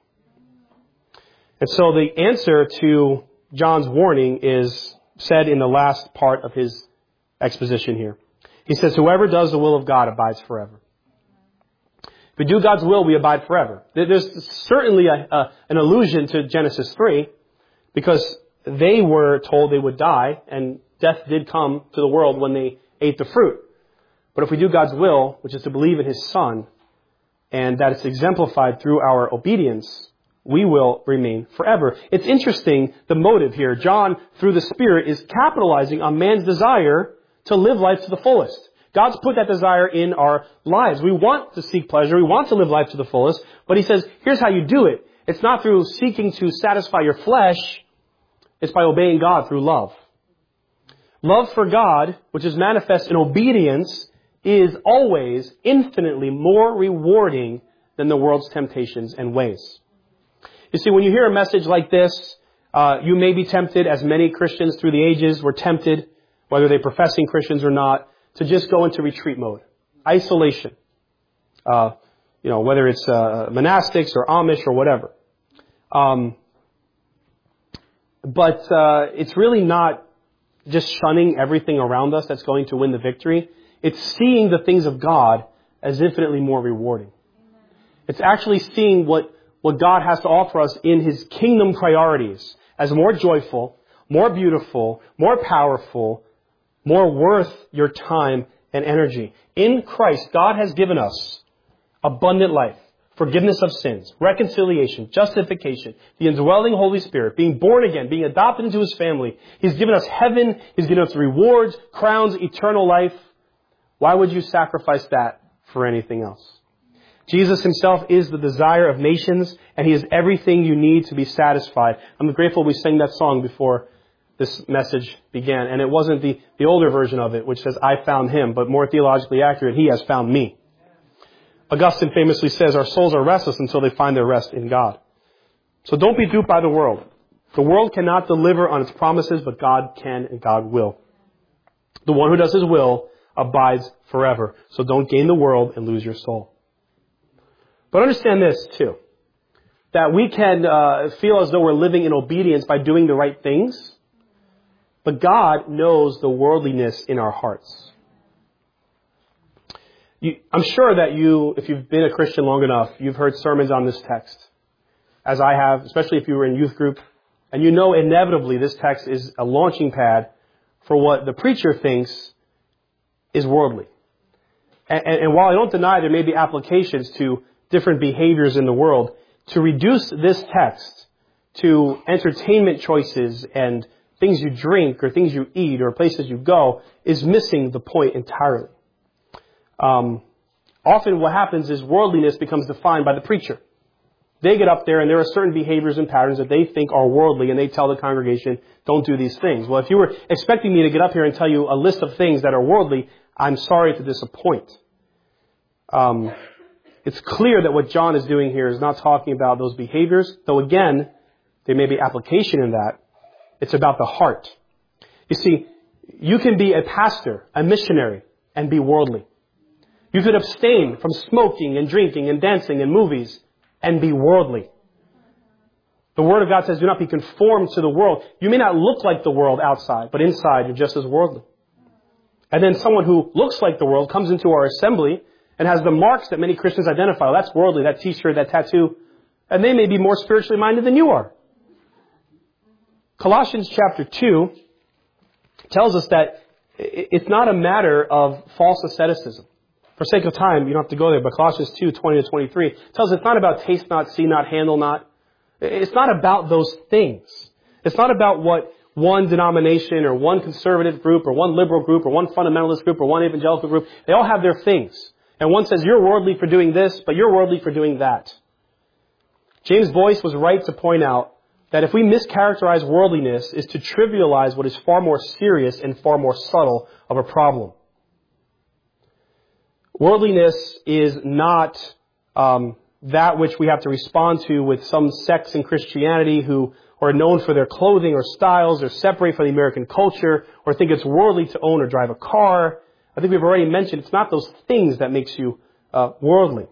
And so the answer to John's warning is said in the last part of his exposition here. He says, whoever does the will of God abides forever. If we do God's will, we abide forever. There's certainly a, a, an allusion to Genesis three, because they were told they would die, and death did come to the world when they ate the fruit. But if we do God's will, which is to believe in His Son, and that it's exemplified through our obedience, we will remain forever. It's interesting, the motive here. John, through the Spirit, is capitalizing on man's desire to live life to the fullest. God's put that desire in our lives. We want to seek pleasure. We want to live life to the fullest. But He says, here's how you do it. It's not through seeking to satisfy your flesh. It's by obeying God through love. Love for God, which is manifest in obedience, is always infinitely more rewarding than the world's temptations and ways. You see, when you hear a message like this, uh, you may be tempted, as many Christians through the ages were tempted, whether they're professing Christians or not, to just go into retreat mode, isolation. Uh, you know, whether it's uh, monastics or Amish or whatever. Um, but uh, it's really not just shunning everything around us that's going to win the victory. It's seeing the things of God as infinitely more rewarding. It's actually seeing what, what God has to offer us in His kingdom priorities as more joyful, more beautiful, more powerful, more worth your time and energy. In Christ, God has given us abundant life, forgiveness of sins, reconciliation, justification, the indwelling Holy Spirit, being born again, being adopted into His family. He's given us heaven. He's given us rewards, crowns, eternal life. Why would you sacrifice that for anything else? Jesus himself is the desire of nations, and he is everything you need to be satisfied. I'm grateful we sang that song before this message began, and it wasn't the, the older version of it, which says, I found him, but more theologically accurate, he has found me. Augustine famously says, our souls are restless until they find their rest in God. So don't be duped by the world. The world cannot deliver on its promises, but God can and God will. The one who does his will abides forever. So don't gain the world and lose your soul. But understand this too, that we can uh, feel as though we're living in obedience by doing the right things, but God knows the worldliness in our hearts. You, I'm sure that you, if you've been a Christian long enough, you've heard sermons on this text, as I have, especially if you were in youth group, and you know inevitably this text is a launching pad for what the preacher thinks is worldly. And, and, and while I don't deny there may be applications to different behaviors in the world, to reduce this text to entertainment choices and things you drink or things you eat or places you go is missing the point entirely. Um, often what happens is worldliness becomes defined by the preacher. They get up there and there are certain behaviors and patterns that they think are worldly, and they tell the congregation, don't do these things. Well, if you were expecting me to get up here and tell you a list of things that are worldly, I'm sorry to disappoint. Um, it's clear that what John is doing here is not talking about those behaviors, though again, there may be application in that. It's about the heart. You see, you can be a pastor, a missionary, and be worldly. You could abstain from smoking and drinking and dancing and movies and be worldly. The Word of God says, do not be conformed to the world. You may not look like the world outside, but inside you're just as worldly. And then someone who looks like the world comes into our assembly and has the marks that many Christians identify. Well, that's worldly, that t-shirt, that tattoo. And they may be more spiritually minded than you are. Colossians chapter two tells us that it's not a matter of false asceticism. For sake of time, you don't have to go there, but Colossians two, twenty to twenty-three tells us it's not about taste not, see not, handle not. It's not about those things. It's not about what one denomination or one conservative group or one liberal group or one fundamentalist group or one evangelical group. They all have their things. And one says, you're worldly for doing this, but you're worldly for doing that. James Boyce was right to point out that if we mischaracterize worldliness is to trivialize what is far more serious and far more subtle of a problem. Worldliness is not um, that which we have to respond to with some sects in Christianity who are known for their clothing or styles or separate from the American culture or think it's worldly to own or drive a car. I think we've already mentioned it's not those things that makes you uh, worldly.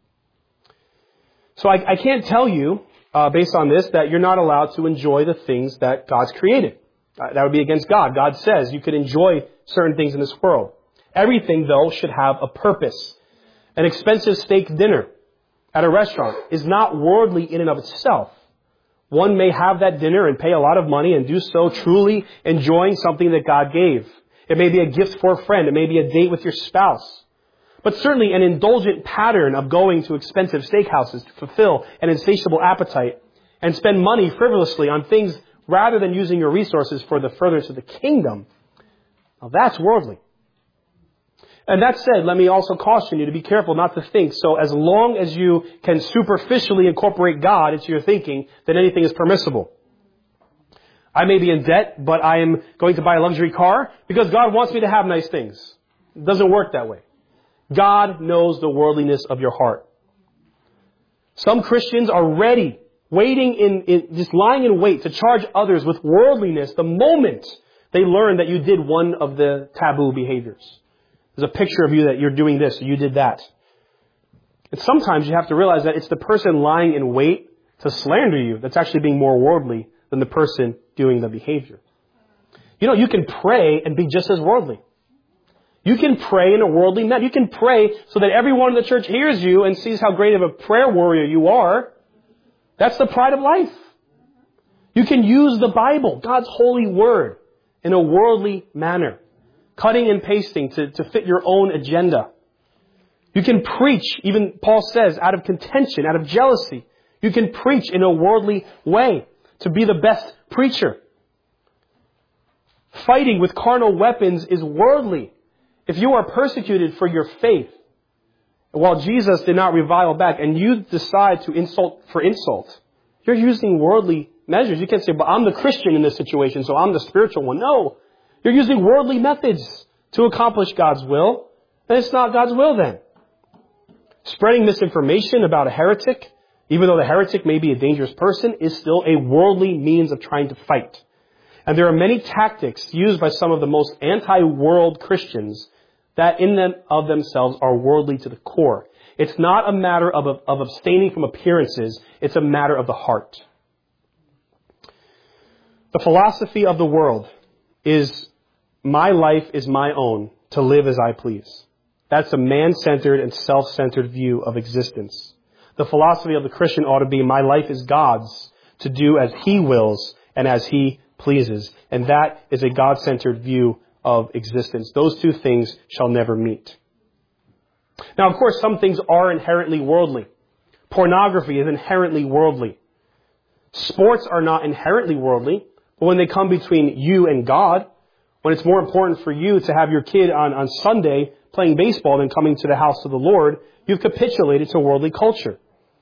So I, I can't tell you, uh, based on this, that you're not allowed to enjoy the things that God's created. Uh, that would be against God. God says you could enjoy certain things in this world. Everything, though, should have a purpose. An expensive steak dinner at a restaurant is not worldly in and of itself. One may have that dinner and pay a lot of money and do so truly enjoying something that God gave. It may be a gift for a friend. It may be a date with your spouse. But certainly an indulgent pattern of going to expensive steakhouses to fulfill an insatiable appetite and spend money frivolously on things rather than using your resources for the furtherance of the kingdom, now that's worldly. And that said, let me also caution you to be careful not to think, so as long as you can superficially incorporate God into your thinking, that anything is permissible. I may be in debt, but I am going to buy a luxury car because God wants me to have nice things. It doesn't work that way. God knows the worldliness of your heart. Some Christians are ready, waiting in, in, just lying in wait to charge others with worldliness the moment they learn that you did one of the taboo behaviors. There's a picture of you that you're doing this, or you did that. And sometimes you have to realize that it's the person lying in wait to slander you that's actually being more worldly than the person doing the behavior. You know, you can pray and be just as worldly. You can pray in a worldly manner. You can pray so that everyone in the church hears you and sees how great of a prayer warrior you are. That's the pride of life. You can use the Bible, God's holy word, in a worldly manner, cutting and pasting to, to fit your own agenda. You can preach, even Paul says, out of contention, out of jealousy. You can preach in a worldly way to be the best preacher. Fighting with carnal weapons is worldly. If you are persecuted for your faith, while Jesus did not revile back, and you decide to insult for insult, you're using worldly measures. You can't say, but I'm the Christian in this situation, so I'm the spiritual one. No. You're using worldly methods to accomplish God's will, and it's not God's will then. Spreading misinformation about a heretic, even though the heretic may be a dangerous person, is still a worldly means of trying to fight. And there are many tactics used by some of the most anti-world Christians that in them of themselves are worldly to the core. It's not a matter of, of abstaining from appearances. It's a matter of the heart. The philosophy of the world is, my life is my own, to live as I please. That's a man-centered and self-centered view of existence. The philosophy of the Christian ought to be, my life is God's, to do as He wills and as He pleases. And that is a God-centered view of existence. Those two things shall never meet. Now, of course, some things are inherently worldly. Pornography is inherently worldly. Sports are not inherently worldly, but when they come between you and God, when it's more important for you to have your kid on, on Sunday playing baseball than coming to the house of the Lord, you've capitulated to worldly culture.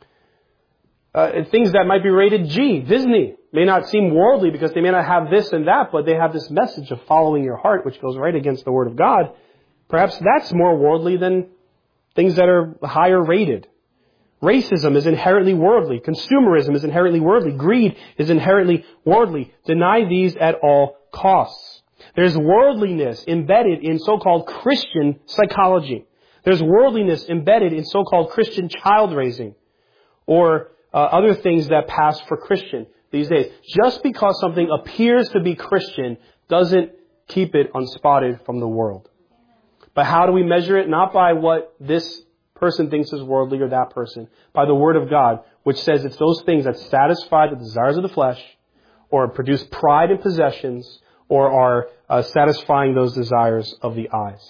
Uh, things that might be rated G, Disney, may not seem worldly because they may not have this and that, but they have this message of following your heart, which goes right against the Word of God. Perhaps that's more worldly than things that are higher rated. Racism is inherently worldly. Consumerism is inherently worldly. Greed is inherently worldly. Deny these at all costs. There's worldliness embedded in so-called Christian psychology. There's worldliness embedded in so-called Christian child raising or uh, other things that pass for Christian these days. Just because something appears to be Christian doesn't keep it unspotted from the world. But how do we measure it? Not by what this person thinks is worldly or that person. By the Word of God, which says it's those things that satisfy the desires of the flesh or produce pride in possessions or are uh, satisfying those desires of the eyes.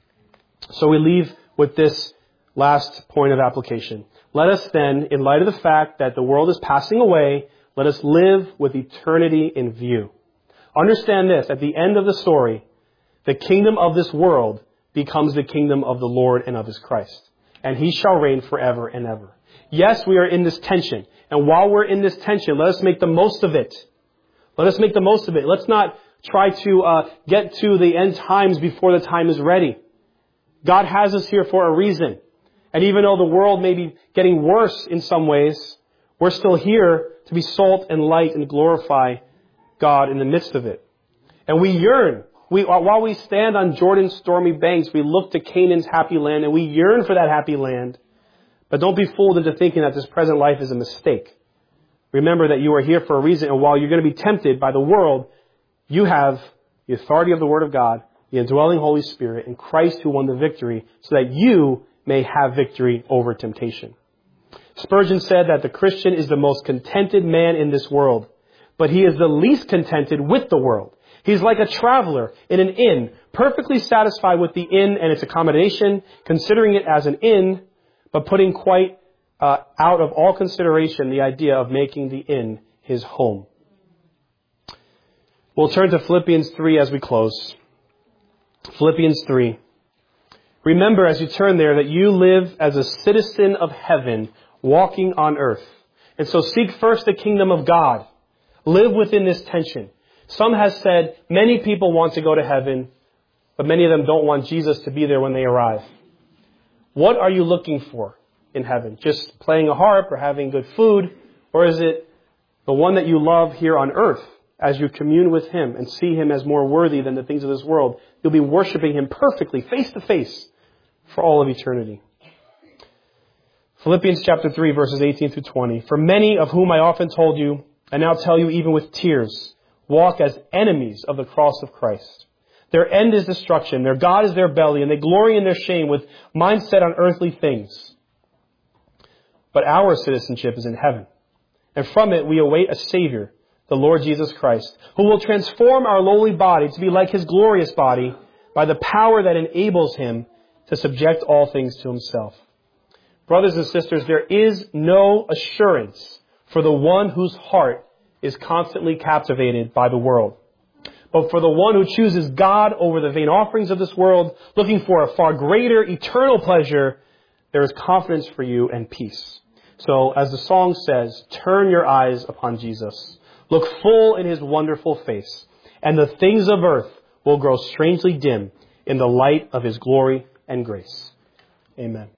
So we leave with this last point of application. Let us then, in light of the fact that the world is passing away, let us live with eternity in view. Understand this, at the end of the story, the kingdom of this world becomes the kingdom of the Lord and of His Christ. And He shall reign forever and ever. Yes, we are in this tension. And while we're in this tension, let us make the most of it. Let us make the most of it. Let's not try to uh, get to the end times before the time is ready. God has us here for a reason. And even though the world may be getting worse in some ways, we're still here to be salt and light and glorify God in the midst of it. And we yearn. We, while we stand on Jordan's stormy banks, we look to Canaan's happy land and we yearn for that happy land. But don't be fooled into thinking that this present life is a mistake. Remember that you are here for a reason, and while you're going to be tempted by the world, you have the authority of the Word of God, the indwelling Holy Spirit, and Christ who won the victory, so that you may have victory over temptation. Spurgeon said that the Christian is the most contented man in this world, but he is the least contented with the world. He's like a traveler in an inn, perfectly satisfied with the inn and its accommodation, considering it as an inn, but putting quite uh, out of all consideration the idea of making the inn his home. We'll turn to Philippians three as we close. Philippians three. Remember as you turn there that you live as a citizen of heaven, walking on earth. And so seek first the kingdom of God. Live within this tension. Some have said many people want to go to heaven, but many of them don't want Jesus to be there when they arrive. What are you looking for in heaven? Just playing a harp or having good food? Or is it the one that you love here on earth as you commune with Him and see Him as more worthy than the things of this world? You'll be worshiping Him perfectly, face to face, for all of eternity. Philippians chapter three, verses eighteen through twenty. For many of whom I often told you, and now tell you even with tears, walk as enemies of the cross of Christ. Their end is destruction. Their God is their belly, and they glory in their shame with mind set on earthly things. But our citizenship is in heaven. And from it we await a Savior, the Lord Jesus Christ, who will transform our lowly body to be like His glorious body by the power that enables Him to subject all things to Himself. Brothers and sisters, there is no assurance for the one whose heart is constantly captivated by the world. But for the one who chooses God over the vain offerings of this world, looking for a far greater eternal pleasure, there is confidence for you and peace. So as the song says, turn your eyes upon Jesus. Look full in his wonderful face, and the things of earth will grow strangely dim in the light of his glory and grace. Amen.